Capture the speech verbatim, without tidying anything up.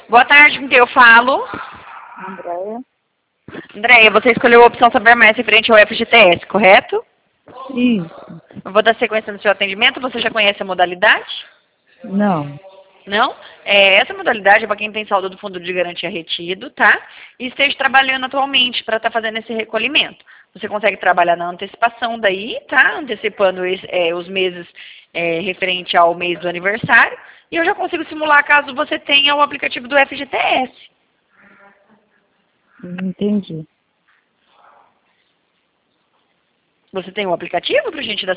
Boa tarde, com quem eu falo? Andréia. Andréia, você escolheu a opção saber mais referente ao F G T S, correto? Isso. Eu vou dar sequência no seu atendimento, você já conhece a modalidade? Não. Não? É, essa modalidade é para quem tem saldo do fundo de garantia retido, tá? E esteja trabalhando atualmente para estar fazendo esse recolhimento. Você consegue trabalhar na antecipação daí, tá? Antecipando esse, é, os meses é, referente ao mês do aniversário. E eu já consigo simular caso você tenha o aplicativo do F G T S. Entendi. Você tem o aplicativo para a gente dar